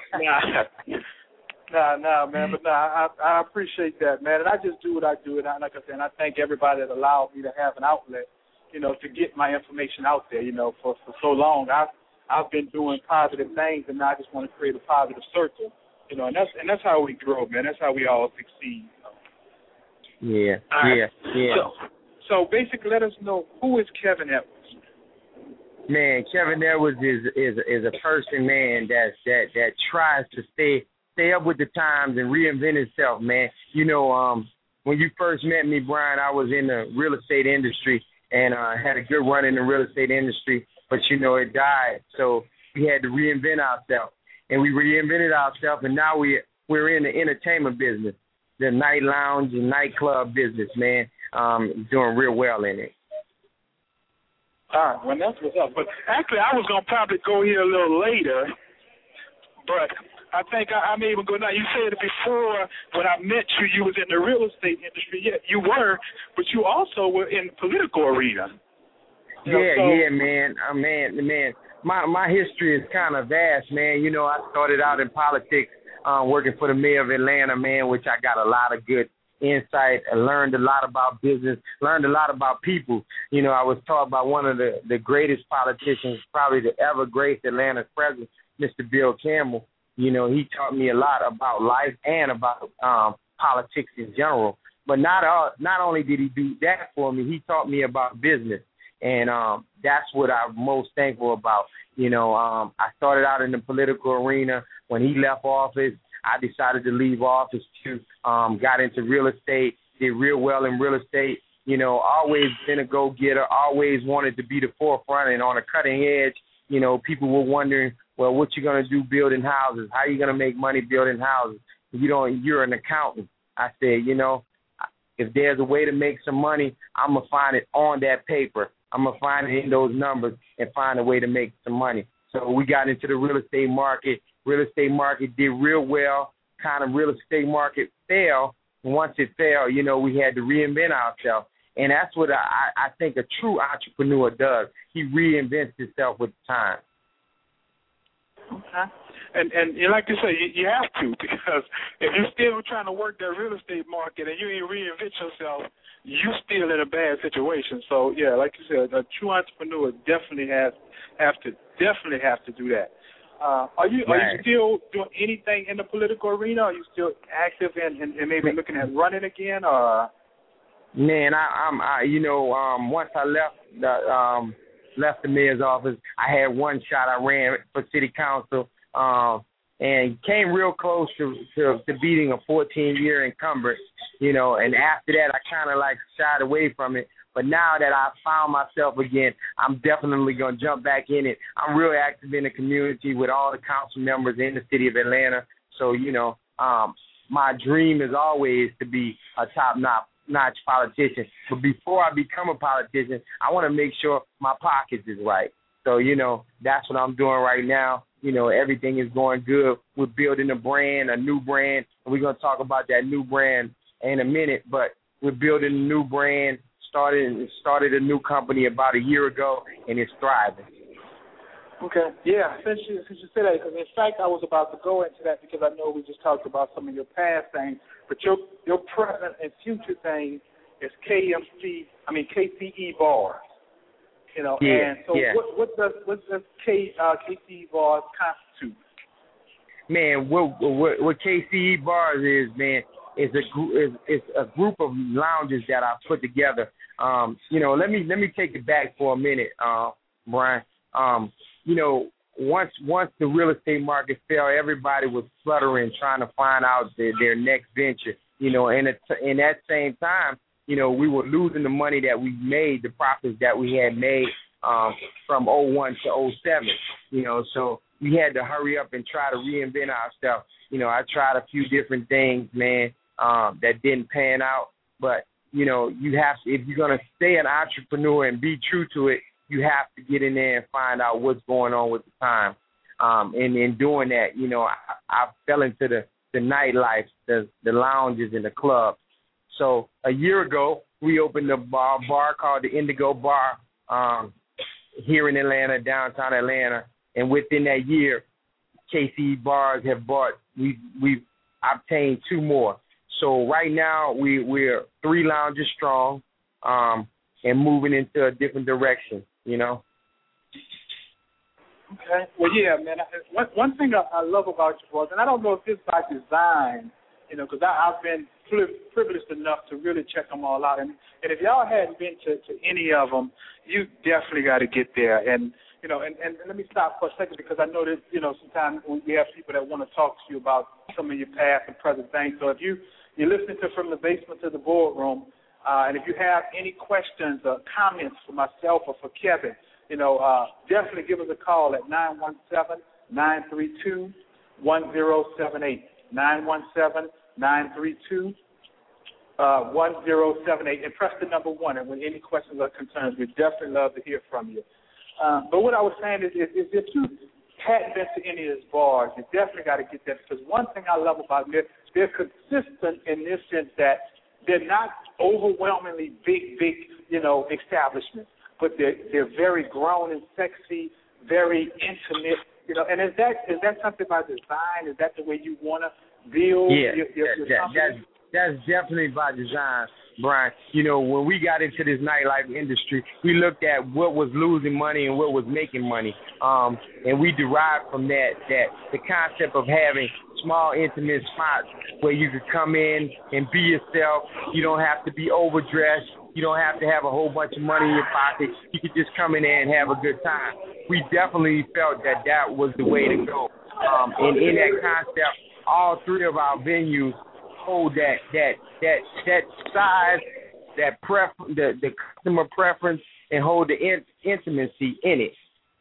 man. But I appreciate that, man. And I just do what I do. And like I said, I thank everybody that allowed me to have an outlet, to get my information out there. For so long, I've been doing positive things, and now I just want to create a positive circle. And that's how we grow, man. That's how we all succeed. Yeah. So basically, let us know, who is Kevin Edwards? Man, Kevin Edwards is a person, man, that tries to stay up with the times and reinvent himself, man. When you first met me, Brian, I was in the real estate industry and had a good run in the real estate industry, but it died. So we had to reinvent ourselves, and we reinvented ourselves, and now we're in the entertainment business, the night lounge and nightclub business, man. Doing real well in it. All right, well, that's what's up. But actually, I was going to probably go here a little later but I think I'm even going now. You said it before when I met you, you was in the real estate industry. Yeah, you were, but you also were in the political arena. Man. Man. My history is kind of vast, man. You know, I started out in politics, working for the mayor of Atlanta, man, which I got a lot of good insight. I learned a lot about business, learned a lot about people. You know, I was taught by one of the greatest politicians, probably to ever grace Atlanta's president, Mr. Bill Campbell. You know, he taught me a lot about life and about politics in general. But not only did he do that for me, he taught me about business. And that's what I'm most thankful about. You know, I started out in the political arena. When he left office, I decided to leave office too. Got into real estate, did real well in real estate. You know, always been a go-getter, always wanted to be the forefront and on the cutting edge. You know, people were wondering, well, what you going to do building houses? How you going to make money building houses? You're an accountant. I said, you know, if there's a way to make some money, I'm going to find it on that paper. I'm going to find it in those numbers and find a way to make some money. So we got into the real estate market. Real estate market did real well. Kind of real estate market fell. Once it fell, you know, we had to reinvent ourselves. And that's what I think a true entrepreneur does. He reinvents himself with time. Okay. And like you say, you have to, because if you're still trying to work that real estate market and you ain't reinvent yourself, you're still in a bad situation. So, yeah, like you said, a true entrepreneur definitely have to do that. Are you still doing anything in the political arena? Are you still active and maybe looking at running again? Or? Man, once I left the mayor's office, I had one shot. I ran for city council and came real close to beating a 14-year incumbent, you know, and after that I kind of like shied away from it. But now that I found myself again, I'm definitely going to jump back in it. I'm real active in the community with all the council members in the city of Atlanta. So, you know, my dream is always to be a top-notch politician. But before I become a politician, I want to make sure my pockets is right. So, you know, that's what I'm doing right now. You know, everything is going good. We're building a new brand, and we're going to talk about that new brand in a minute. But we're building a new brand, started a new company about a year ago, and it's thriving. Okay. Yeah, since you said that, because in fact I was about to go into that because I know we just talked about some of your past things, but your present and future thing is KCE Bars. You know, and so what does KCE Bars constitute? Man, what KCE Bars is, man, is a group of lounges that I put together. You know, let me take it back for a minute, Brian. You know, once the real estate market fell, everybody was fluttering, trying to find out their next venture. You know, and in that same time, you know, we were losing the money that we made, the profits that we had made from 01 to 07. You know, so we had to hurry up and try to reinvent ourselves. You know, I tried a few different things, man, that didn't pan out. But, you know, you have to, if you're going to stay an entrepreneur and be true to it, you have to get in there and find out what's going on with the time. And in doing that, you know, I fell into the nightlife, the lounges and the clubs. So a year ago, we opened a bar called the Indigo Bar here in Atlanta, downtown Atlanta. And within that year, KCE Bars have we've obtained 2 more. So right now we're 3 lounges strong and moving into a different direction, you know. Okay. Well, yeah, man. One thing I love about you, boys, and I don't know if it's by design, you know, because I've been privileged enough to really check them all out. And if y'all hadn't been to any of them, you definitely got to get there. And, you know, and let me stop for a second because I know that, you know, sometimes we have people that want to talk to you about some of your past and present things. So if you're listening to From the Basement to the Boardroom, and if you have any questions or comments for myself or for Kevin, you know, definitely give us a call at 917-932-1078. 917-932-1078, and press the number 1. And with any questions or concerns, we'd definitely love to hear from you. But what I was saying is there hadn't been to any of his bars, you definitely got to get that, because one thing I love about them, they're consistent in this sense that they're not overwhelmingly big, establishments, but they're very grown and sexy, very intimate, And is that something by design? Is that the way you want to build your company? That's definitely by design, Brian. When we got into this nightlife industry, we looked at what was losing money and what was making money, and we derived from that the concept of having small, intimate spots where you could come in and be yourself. You don't have to be overdressed. You don't have to have a whole bunch of money in your pocket. You could just come in there and have a good time. We definitely felt that was the way to go. And in that concept, all three of our venues hold that size, that the customer preference, and hold the intimacy in it.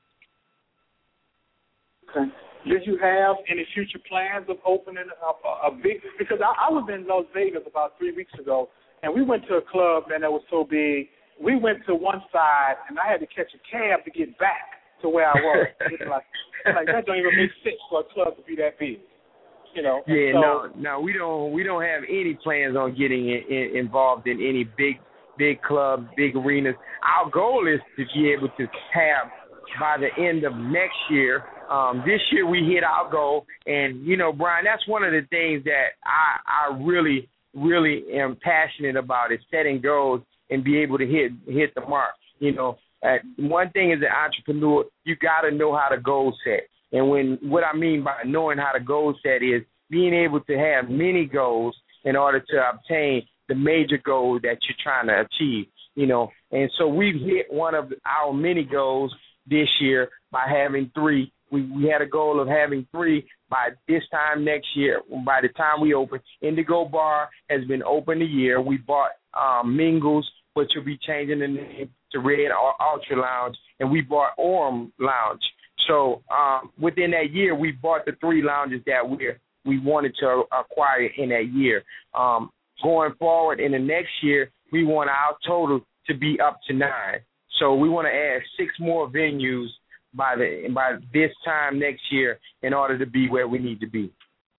Okay. Did you have any future plans of opening a big? Because I was in Las Vegas about 3 weeks ago, and we went to a club, man, that was so big. We went to one side, and I had to catch a cab to get back to where I was. like that don't even make sense for a club to be that big. Yeah, no, we don't have any plans on getting involved in any big clubs, big arenas. Our goal is to be able to have by the end of next year. This year we hit our goal, and Brian, that's one of the things that I really, really am passionate about is setting goals and be able to hit the mark. One thing as an entrepreneur, you got to know how to goal set. And what I mean by knowing how to goal set is being able to have many goals in order to obtain the major goal that you're trying to achieve, And so we've hit one of our many goals this year by having 3. We had a goal of having 3 by this time next year. By the time we open, Indigo Bar has been open a year. We bought Mingles, which will be changing the name to Red Ultra Lounge, and we bought Orem Lounge. So within that year, we bought the 3 lounges that we wanted to acquire in that year. Going forward in the next year, we want our total to be up to 9. So we want to add 6 more venues by this time next year in order to be where we need to be.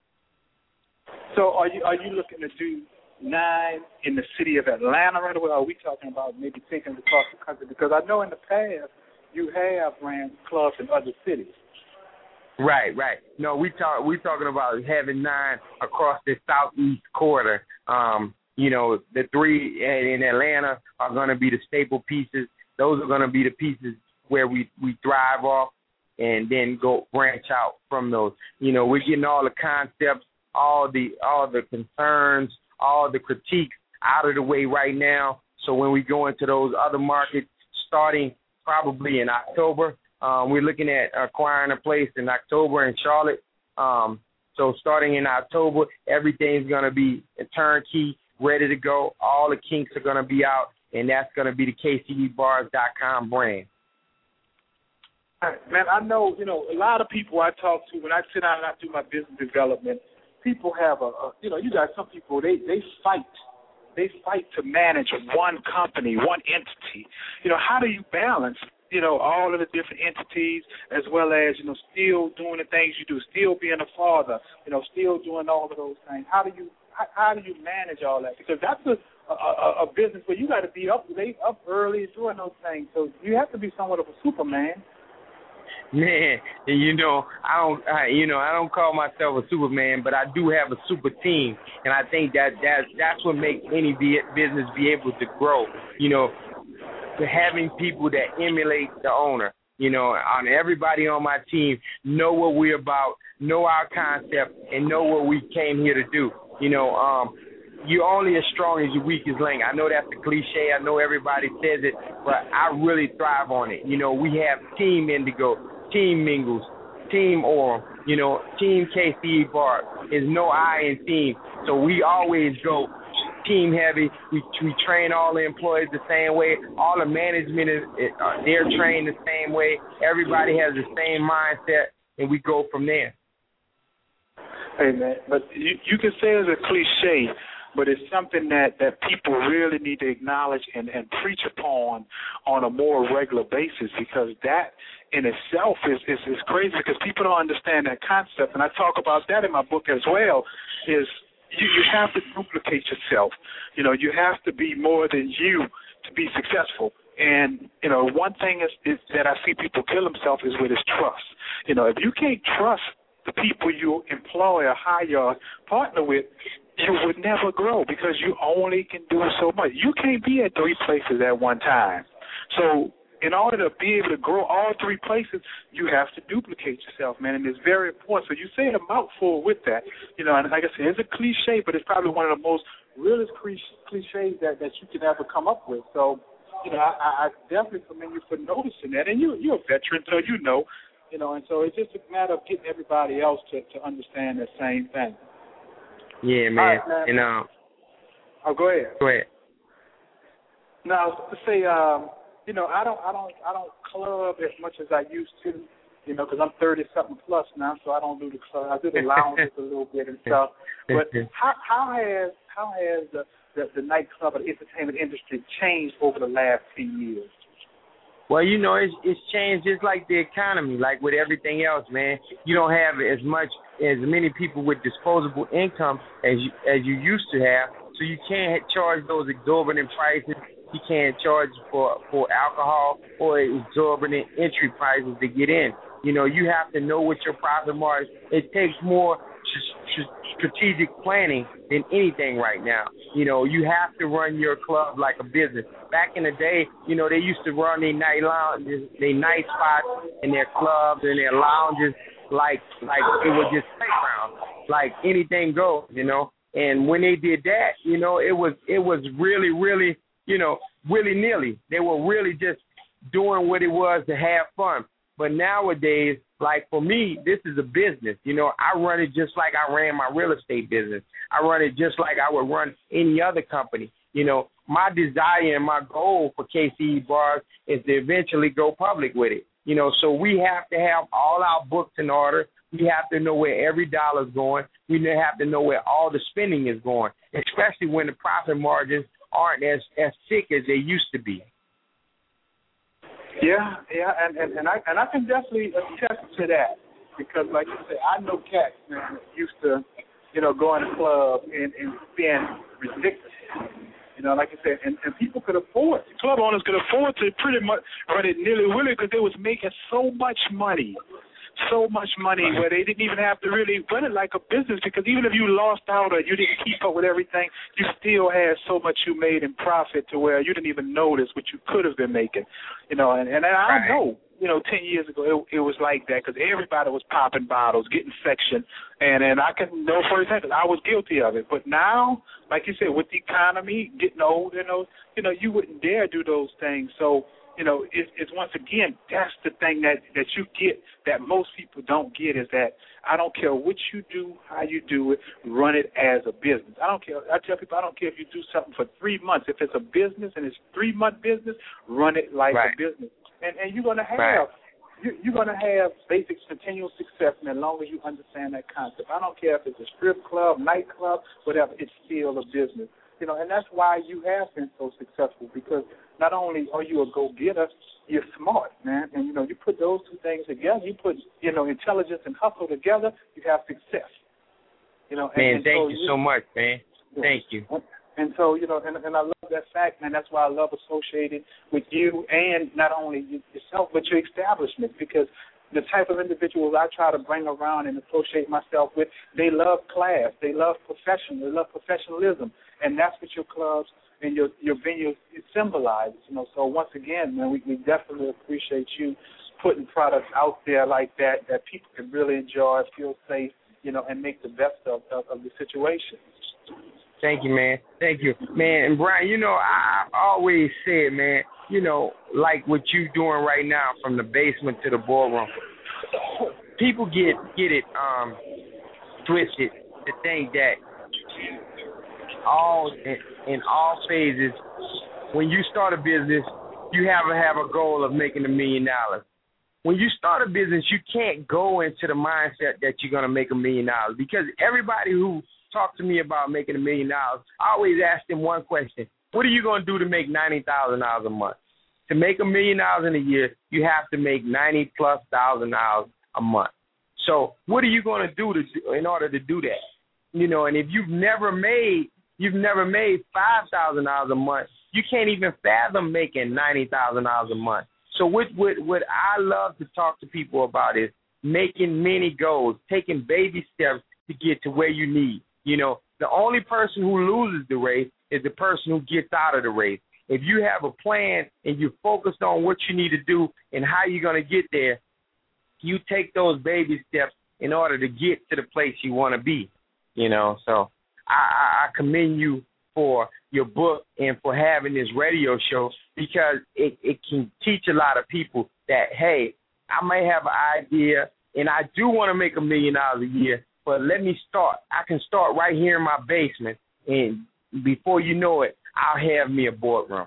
So are you looking to do 9 in the city of Atlanta right away, or are we talking about maybe taking it across the country? Because I know in the past you have ran clubs in other cities. Right. No, we're talking about having 9 across the southeast quarter. The 3 in Atlanta are going to be the staple pieces. Those are going to be the pieces where we thrive off and then go branch out from those. We're getting all the concepts, all the concerns, all the critiques out of the way right now. So when we go into those other markets, starting probably in October, we're looking at acquiring a place in October in Charlotte. So starting in October, everything's going to be turnkey, ready to go. All the kinks are going to be out, and that's going to be the KCEBars.com brand. Man, I know, a lot of people I talk to, when I sit down and I do my business development, people have you got some people, they fight. They fight to manage one company, one entity. How do you balance, all of the different entities as well as, still doing the things you do, still being a father, still doing all of those things? How do you manage all that? Because that's a business where you got to be up late, up early, doing those things. So you have to be somewhat of a Superman. Man, I don't call myself a Superman, but I do have a super team, and I think that's what makes any business be able to grow. To having people that emulate the owner. On everybody on my team know what we're about, know our concept, and know what we came here to do. You're only as strong as your weakest link. I know that's a cliche. I know everybody says it, but I really thrive on it. We have Team Indigo, Team Mingles, Team Orem, Team KCE Bar. There's no I in team. So we always go team heavy. We train all the employees the same way. All the management, they're trained the same way. Everybody has the same mindset, and we go from there. Hey, man, but you can say it's a cliche, but it's something that people really need to acknowledge and preach upon on a more regular basis, because that in itself is crazy, because people don't understand that concept. And I talk about that in my book as well, is you have to duplicate yourself. You know, you have to be more than you to be successful. And, you know, one thing is that I see people kill themselves is with his trust. You know, if you can't trust the people you employ or hire or partner with, you would never grow, because you only can do so much. You can't be at 3 places at one time. So in order to be able to grow all 3 places, you have to duplicate yourself, man, and it's very important. So you say a mouthful with that. You know, and like I said, it's a cliche, but it's probably one of the most realest cliches that you can ever come up with. So, you know, I definitely commend you for noticing that. And you're a veteran, so you know, and so it's just a matter of getting everybody else to understand the same thing. Yeah, man. Right, man. And oh, go ahead. Go ahead. Now, to say, you know, I don't club as much as I used to, you know, because I'm 30-something plus now, so I don't do the club. I do the lounges a little bit and stuff. But how has the nightclub or the entertainment industry changed over the last 10 years? Well, you know, it's changed just like the economy, like with everything else, man. You don't have as many people with disposable income as you used to have, so you can't charge those exorbitant prices. You can't charge for alcohol or exorbitant entry prices to get in. You know, you have to know what your profit margin. It takes more strategic planning than anything right now. You know, you have to run your club like a business. Back in the day, you know, they used to run their night lounges, their night spots, and their clubs and their lounges like it was just playground, like anything goes, you know. And when they did that, you know, it was really, really, you know, willy-nilly. They were really just doing what it was to have fun. But nowadays, like for me, this is a business. You know, I run it just like I ran my real estate business. I run it just like I would run any other company. You know, my desire and my goal for KCE Bars is to eventually go public with it. You know, so we have to have all our books in order. We have to know where every dollar's going. We have to know where all the spending is going, especially when the profit margins aren't as thick as they used to be. Yeah, and I can definitely attest to that, because like you said, I know cats, man, that used to, you know, go in the club and spend ridiculous. You know, like I said, and people could afford, club owners could afford to pretty much run it nilly-willy, because they was making so much money where they didn't even have to really run it like a business, because even if you lost out or you didn't keep up with everything, you still had so much you made in profit to where you didn't even notice what you could have been making. You know, and I know, you know, 10 years ago it was like that, because everybody was popping bottles, getting sectioned, and I can know for example, I was guilty of it. But now, like you said, with the economy getting old, you know, you wouldn't dare do those things. So, you know, it's once again, that's the thing that you get that most people don't get, is that I don't care what you do, how you do it, run it as a business. I don't care. I tell people, I don't care if you do something for 3 months. If it's a business and it's 3-month business, run it like a business. And you're gonna have you're gonna have basic continual success, and as long as you understand that concept. I don't care if it's a strip club, nightclub, whatever. It's still a business. You know, and that's why you have been so successful, because not only are you a go-getter, you're smart, man. And, you know, you put those two things together, you put, you know, intelligence and hustle together, you have success. You know, man, thank you so much, man. Thank you. And so, you know, and I love that fact, man. That's why I love associating with you, and not only yourself, but your establishment, because the type of individuals I try to bring around and associate myself with, they love class, they love professionalism, and that's what your clubs and your venue symbolizes. You know, so once again, man, we definitely appreciate you putting products out there like that people can really enjoy, feel safe, you know, and make the best of the situation. Thank you, man. Thank you, man. And Brian, you know, I always said, man, you know, like what you doing right now, from the basement to the ballroom. People get it twisted to think that in all phases, when you start a business, you have a goal of making $1 million. When you start a business, you can't go into the mindset that you're going to make $1 million, because everybody who talk to me about making $1 million, I always ask them one question. What are you going to do to make $90,000 a month? To make $1 million in a year, you have to make $90,000+ a month. So what are you going to do in order to do that? You know, and if you've never made $5,000 a month, you can't even fathom making $90,000 a month. So what I love to talk to people about is making many goals, taking baby steps to get to where you need. You know, the only person who loses the race is the person who gets out of the race. If you have a plan and you're focused on what you need to do and how you're going to get there, you take those baby steps in order to get to the place you want to be, you know. So I commend you for your book and for having this radio show, because it can teach a lot of people that, hey, I may have an idea and I do want to make $1 million a year, but let me start. I can start right here in my basement, and before you know it, I'll have me a boardroom.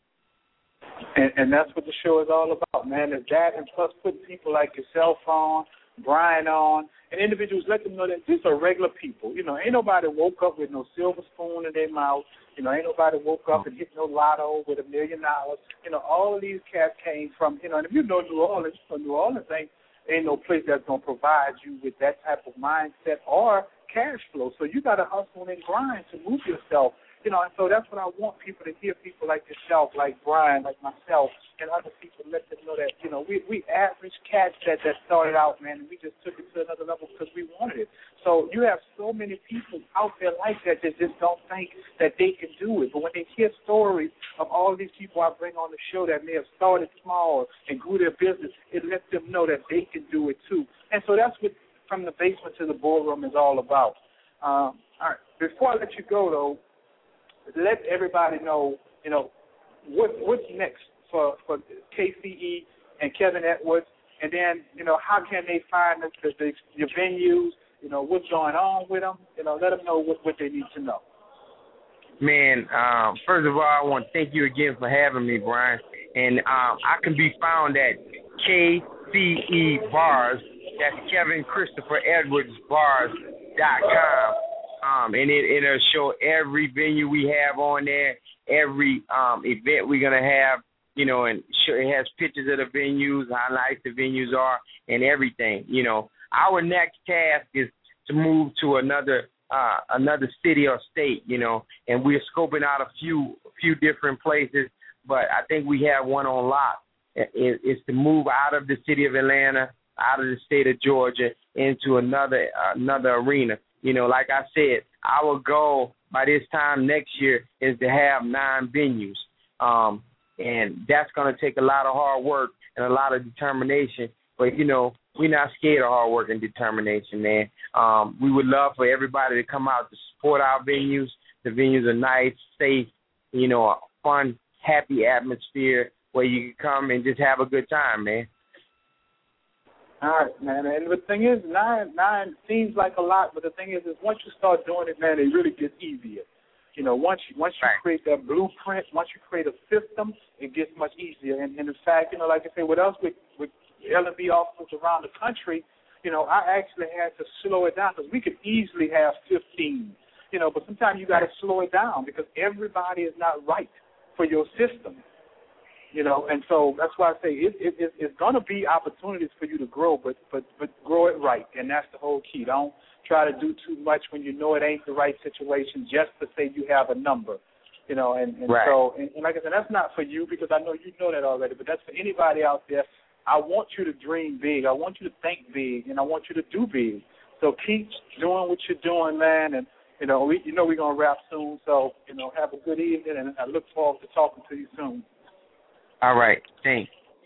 And that's what the show is all about, man, is that, and plus putting people like yourself on, Brian on, and individuals, let them know that these are regular people. You know, ain't nobody woke up with no silver spoon in their mouth. You know, ain't nobody woke up and hit no lotto with $1 million. You know, all of these cats came from, you know, and if you know New Orleans, New Orleans ain't no place that's going to provide you with that type of mindset or cash flow. So you got to hustle and grind to move yourself. You know, and so that's what I want people to hear, people like yourself, like Brian, like myself, and other people, let them know that, you know, we average cats that started out, man, and we just took it to another level because we wanted it. So you have so many people out there like that just don't think that they can do it. But when they hear stories of all these people I bring on the show that may have started small and grew their business, it lets them know that they can do it too. And so that's what From the Basement to the Boardroom is all about. All right, before I let you go, though, let everybody know, you know, what's next for KCE and Kevin Edwards, and then, you know, how can they find your venues, you know, what's going on with them, you know, let them know what they need to know. Man, first of all, I want to thank you again for having me, Brian, and I can be found at KCE Bars, that's Kevin Christopher Edwards Bars.com. And it'll show every venue we have on there, every event we're going to have, you know, and it has pictures of the venues, how nice the venues are, and everything. You know, our next task is to move to another city or state, you know, and we're scoping out a few different places, but I think we have one on lock. It's to move out of the city of Atlanta, out of the state of Georgia, into another arena. You know, like I said, our goal by this time next year is to have 9 venues. And that's going to take a lot of hard work and a lot of determination. But, you know, we're not scared of hard work and determination, man. We would love for everybody to come out to support our venues. The venues are nice, safe, you know, a fun, happy atmosphere where you can come and just have a good time, man. All right, man. And the thing is, 9 seems like a lot, but the thing is once you start doing it, man, it really gets easier. You know, once you create that blueprint, once you create a system, it gets much easier. And in fact, you know, like I say, with us, with L&B officers around the country, you know, I actually had to slow it down because we could easily have 15, you know, but sometimes you got to slow it down because everybody is not right for your system. You know, and so that's why I say it's going to be opportunities for you to grow, but grow it right, and that's the whole key. Don't try to do too much when you know it ain't the right situation just to say you have a number, you know. And right. So, and like I said, that's not for you because I know you know that already, but that's for anybody out there. I want you to dream big. I want you to think big, and I want you to do big. So keep doing what you're doing, man, and you know we're gonna wrap soon. So you know, have a good evening, and I look forward to talking to you soon. All right, thanks.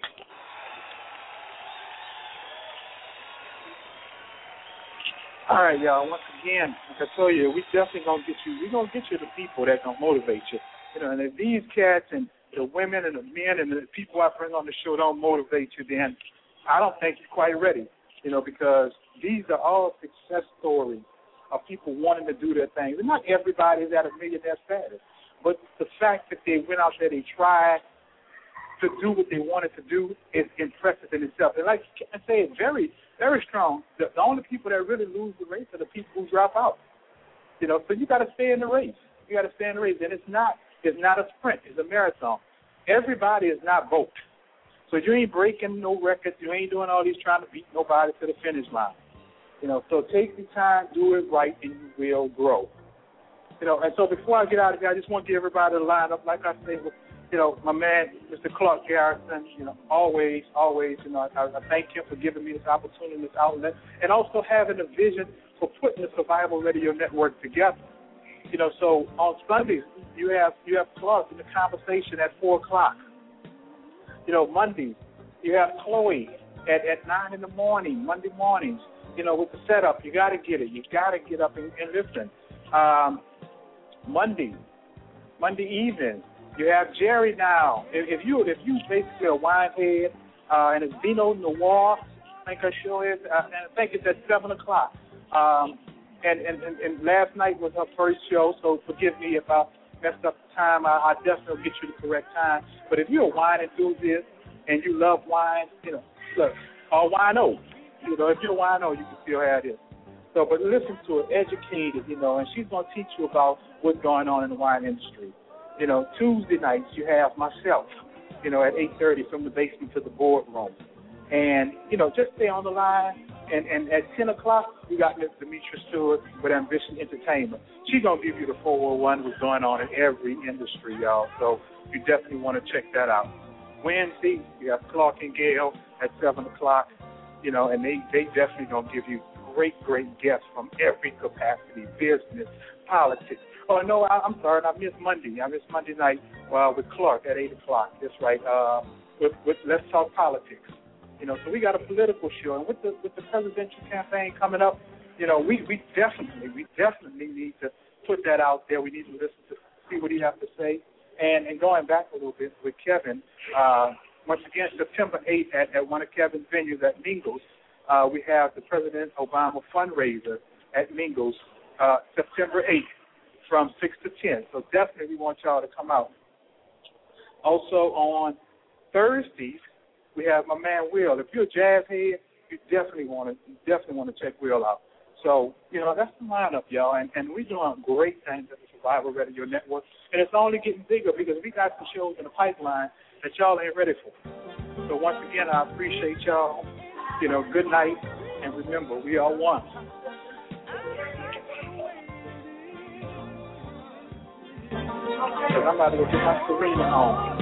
All right, y'all. Once again, like I told you, we definitely gonna get you. We're gonna get you the people that gonna motivate you. You know, and if these cats and the women and the men and the people I bring on the show don't motivate you, then I don't think you're quite ready. You know, because these are all success stories of people wanting to do their thing. And not everybody is at a millionaire status, but the fact that they went out there, they tried to do what they wanted to do is impressive in itself. And like I say, very, very strong. The only people that really lose the race are the people who drop out. You know, so you got to stay in the race. You got to stay in the race, and it's not a sprint. It's a marathon. Everybody is not Bolt. So you ain't breaking no records. You ain't doing all these trying to beat nobody to the finish line. You know, so take your time, do it right, and you will grow. You know, and so before I get out of here, I just want to give everybody a lineup. Like I say, with, you know, my man, Mr. Clark Garrison, you know, always, you know, I thank him for giving me this opportunity, this outlet, and also having a vision for putting the Survival Radio Network together. You know, so on Sundays, you have Clark in the conversation at 4 o'clock. You know, Mondays, you have Chloe at 9 in the morning, Monday mornings, you know, with the setup. You got to get it. You got to get up and listen. Monday evening, you have Jerry now. If you basically a wine head, and it's Vino Noir, I think her show is, and I think it's at 7 o'clock. And last night was her first show, so forgive me if I messed up the time. I definitely will get you the correct time. But if you're a wine enthusiast and you love wine, you know, look, or wino, you know, if you're a wino, you can still have this. So, but listen to her, educated, you know, and she's going to teach you about what's going on in the wine industry. You know, Tuesday nights you have myself, you know, at 8:30 from the basement to the boardroom. And, you know, just stay on the line. And at 10 o'clock, we got Ms. Demetra Stewart with Ambition Entertainment. She's going to give you the 401, what's going on in every industry, y'all. So you definitely want to check that out. Wednesday, you have Clark and Gail at 7 o'clock, you know, and they definitely going to give you great guests from every capacity, business, politics. Oh, no, I'm sorry, I missed Monday. I missed Monday night with Clark at 8 o'clock. That's right, with Let's Talk Politics. You know, so we got a political show, and with the presidential campaign coming up, you know, we definitely need to put that out there. We need to listen to see what he has to say. And going back a little bit with Kevin, once again, September 8th at one of Kevin's venues at Mingles, we have the President Obama fundraiser at Mingles, September 8th from 6 to 10. So definitely we want y'all to come out. Also on Thursdays, we have my man Will. If you're a jazz head, you definitely want to check Will out. So, you know, that's the lineup, y'all. And we're doing great things at the Survival Radio Network. And it's only getting bigger because we got some shows in the pipeline that y'all ain't ready for. So once again, I appreciate y'all. You know, good night. And remember, we are one. I'm about to go get my Serena on.